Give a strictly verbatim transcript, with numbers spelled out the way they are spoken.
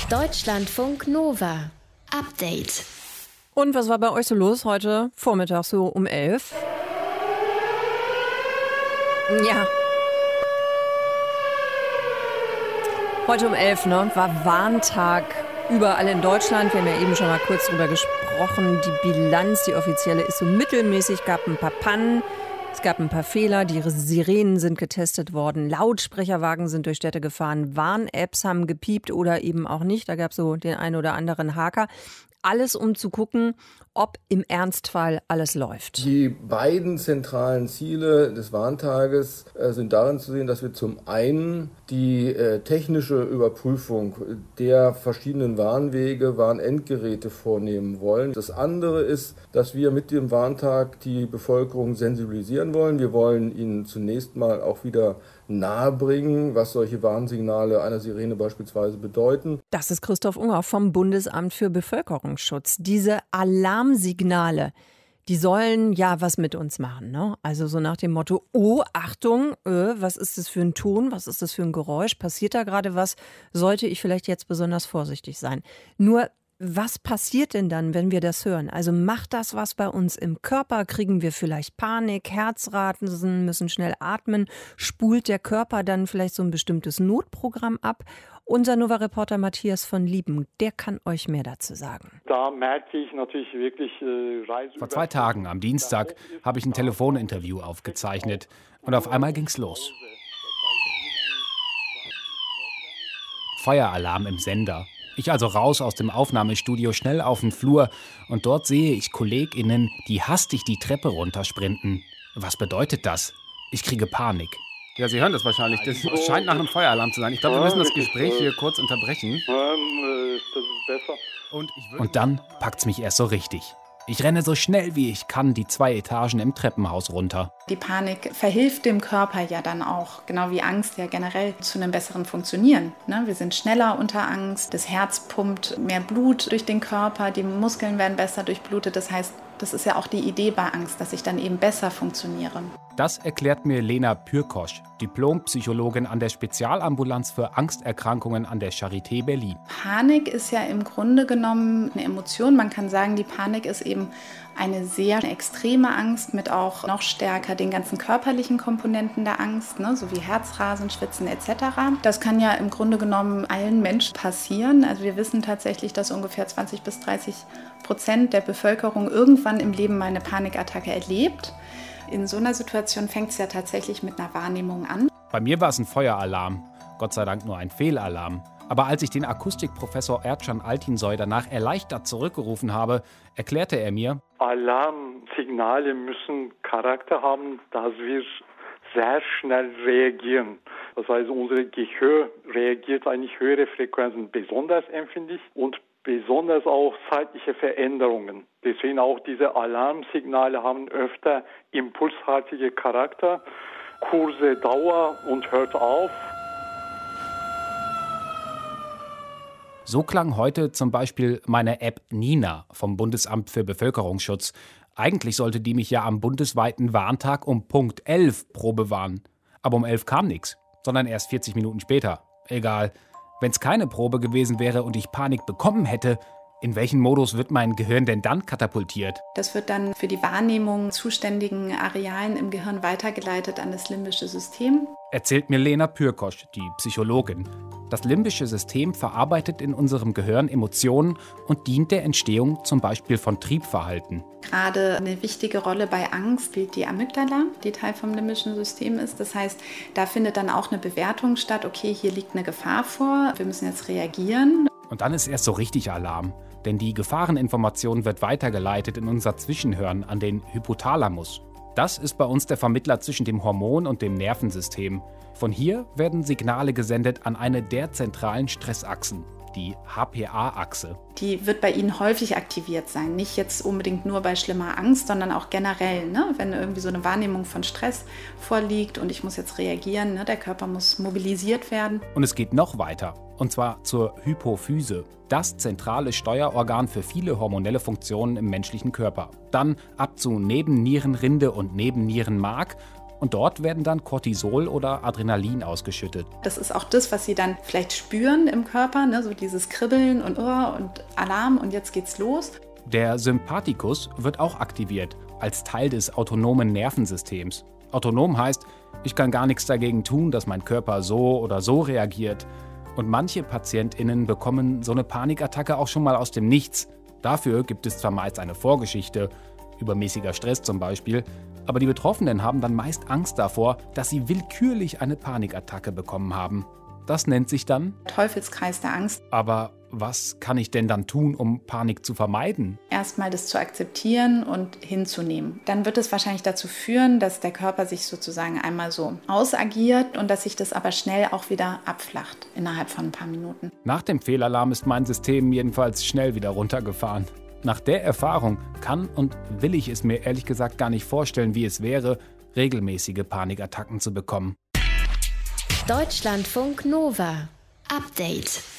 Deutschlandfunk Nova. Update. Und was war bei euch so los heute Vormittag so um elf? Ja. Heute um elf, ne, war Warntag überall in Deutschland. Wir haben ja eben schon mal kurz drüber gesprochen. Die Bilanz, die offizielle, ist so mittelmäßig. Es gab ein paar Pannen, es gab ein paar Fehler. Die Sirenen sind getestet worden. Lautsprecherwagen sind durch Städte gefahren. Warn-Apps haben gepiept oder eben auch nicht. Da gab es so den einen oder anderen Haker. Alles, um zu gucken, ob im Ernstfall alles läuft. Die beiden zentralen Ziele des Warntages äh, sind darin zu sehen, dass wir zum einen die äh, technische Überprüfung der verschiedenen Warnwege, Warnendgeräte vornehmen wollen. Das andere ist, dass wir mit dem Warntag die Bevölkerung sensibilisieren wollen. Wir wollen ihnen zunächst mal auch wieder nahebringen, was solche Warnsignale einer Sirene beispielsweise bedeuten. Das ist Christoph Unger vom Bundesamt für Bevölkerungsschutz. Diese Alarmsignale, die sollen ja was mit uns machen, ne? Also so nach dem Motto, oh, Achtung, äh, was ist das für ein Ton, was ist das für ein Geräusch, passiert da gerade was, sollte ich vielleicht jetzt besonders vorsichtig sein. Nur, was passiert denn dann, wenn wir das hören? Also macht das was bei uns im Körper? Kriegen wir vielleicht Panik, Herzrasen, müssen schnell atmen? Spult der Körper dann vielleicht so ein bestimmtes Notprogramm ab? Unser Nova-Reporter Matthias von Lieben, der kann euch mehr dazu sagen. Da merke ich natürlich wirklich äh, Reise. Vor zwei Tagen, am Dienstag, habe ich ein Telefoninterview aufgezeichnet. Und auf einmal ging's los. Feueralarm im Sender. Ich also raus aus dem Aufnahmestudio, schnell auf den Flur. Und dort sehe ich KollegInnen, die hastig die Treppe runtersprinten. Was bedeutet das? Ich kriege Panik. Ja, Sie hören das wahrscheinlich. Das scheint nach einem Feueralarm zu sein. Ich glaube, wir müssen das Gespräch hier kurz unterbrechen. Das ist besser. Und, Und dann packt's mich erst so richtig. Ich renne so schnell wie ich kann die zwei Etagen im Treppenhaus runter. Die Panik verhilft dem Körper ja dann auch, genau wie Angst ja generell, zu einem besseren Funktionieren. Ne? Wir sind schneller unter Angst, das Herz pumpt mehr Blut durch den Körper, die Muskeln werden besser durchblutet. Das heißt, das ist ja auch die Idee bei Angst, dass ich dann eben besser funktioniere. Das erklärt mir Lena Pürkosch, Diplompsychologin an der Spezialambulanz für Angsterkrankungen an der Charité Berlin. Panik ist ja im Grunde genommen eine Emotion. Man kann sagen, die Panik ist eben eine sehr extreme Angst mit auch noch stärker den ganzen körperlichen Komponenten der Angst, ne, so wie Herzrasen, Schwitzen et cetera. Das kann ja im Grunde genommen allen Menschen passieren. Also wir wissen tatsächlich, dass ungefähr zwanzig bis dreißig Prozent der Bevölkerung irgendwann im Leben mal eine Panikattacke erlebt. In so einer Situation fängt es ja tatsächlich mit einer Wahrnehmung an. Bei mir war es ein Feueralarm, Gott sei Dank nur ein Fehlalarm. Aber als ich den Akustikprofessor Ercan Altinsoy danach erleichtert zurückgerufen habe, erklärte er mir: Alarmsignale müssen Charakter haben, dass wir sehr schnell reagieren. Das heißt, unser Gehör reagiert eigentlich höhere Frequenzen besonders empfindlich und besonders auch zeitliche Veränderungen. Deswegen auch diese Alarmsignale haben öfter impulsartige Charakter, kurze Dauer und hört auf. So klang heute zum Beispiel meine App Nina vom Bundesamt für Bevölkerungsschutz. Eigentlich sollte die mich ja am bundesweiten Warntag um Punkt elf Probe warnen. Aber um elf kam nichts, sondern erst vierzig Minuten später. Egal. Wenn es keine Probe gewesen wäre und ich Panik bekommen hätte, in welchen Modus wird mein Gehirn denn dann katapultiert? Das wird dann für die Wahrnehmung zuständigen Arealen im Gehirn weitergeleitet an das limbische System. Erzählt mir Lena Pürkosch, die Psychologin. Das limbische System verarbeitet in unserem Gehirn Emotionen und dient der Entstehung zum Beispiel von Triebverhalten. Gerade eine wichtige Rolle bei Angst spielt die Amygdala, die Teil vom limbischen System ist. Das heißt, da findet dann auch eine Bewertung statt, okay, hier liegt eine Gefahr vor, wir müssen jetzt reagieren. Und dann ist erst so richtig Alarm, denn die Gefahreninformation wird weitergeleitet in unser Zwischenhirn an den Hypothalamus. Das ist bei uns der Vermittler zwischen dem Hormon- und dem Nervensystem. Von hier werden Signale gesendet an eine der zentralen Stressachsen, die H P A-Achse. Die wird bei Ihnen häufig aktiviert sein. Nicht jetzt unbedingt nur bei schlimmer Angst, sondern auch generell. Ne? Wenn irgendwie so eine Wahrnehmung von Stress vorliegt und ich muss jetzt reagieren, ne? Der Körper muss mobilisiert werden. Und es geht noch weiter, und zwar zur Hypophyse. Das zentrale Steuerorgan für viele hormonelle Funktionen im menschlichen Körper. Dann ab zu Nebennierenrinde und Nebennierenmark Und dort werden dann Cortisol oder Adrenalin ausgeschüttet. Das ist auch das, was Sie dann vielleicht spüren im Körper, ne? So dieses Kribbeln und, oh, und Alarm und jetzt geht's los. Der Sympathikus wird auch aktiviert, als Teil des autonomen Nervensystems. Autonom heißt, ich kann gar nichts dagegen tun, dass mein Körper so oder so reagiert. Und manche PatientInnen bekommen so eine Panikattacke auch schon mal aus dem Nichts. Dafür gibt es zwar meist eine Vorgeschichte, übermäßiger Stress zum Beispiel, aber die Betroffenen haben dann meist Angst davor, dass sie willkürlich eine Panikattacke bekommen haben. Das nennt sich dann Teufelskreis der Angst. Aber was kann ich denn dann tun, um Panik zu vermeiden? Erstmal das zu akzeptieren und hinzunehmen. Dann wird es wahrscheinlich dazu führen, dass der Körper sich sozusagen einmal so ausagiert und dass sich das aber schnell auch wieder abflacht innerhalb von ein paar Minuten. Nach dem Fehlalarm ist mein System jedenfalls schnell wieder runtergefahren. Nach der Erfahrung kann und will ich es mir ehrlich gesagt gar nicht vorstellen, wie es wäre, regelmäßige Panikattacken zu bekommen. Deutschlandfunk Nova. Update.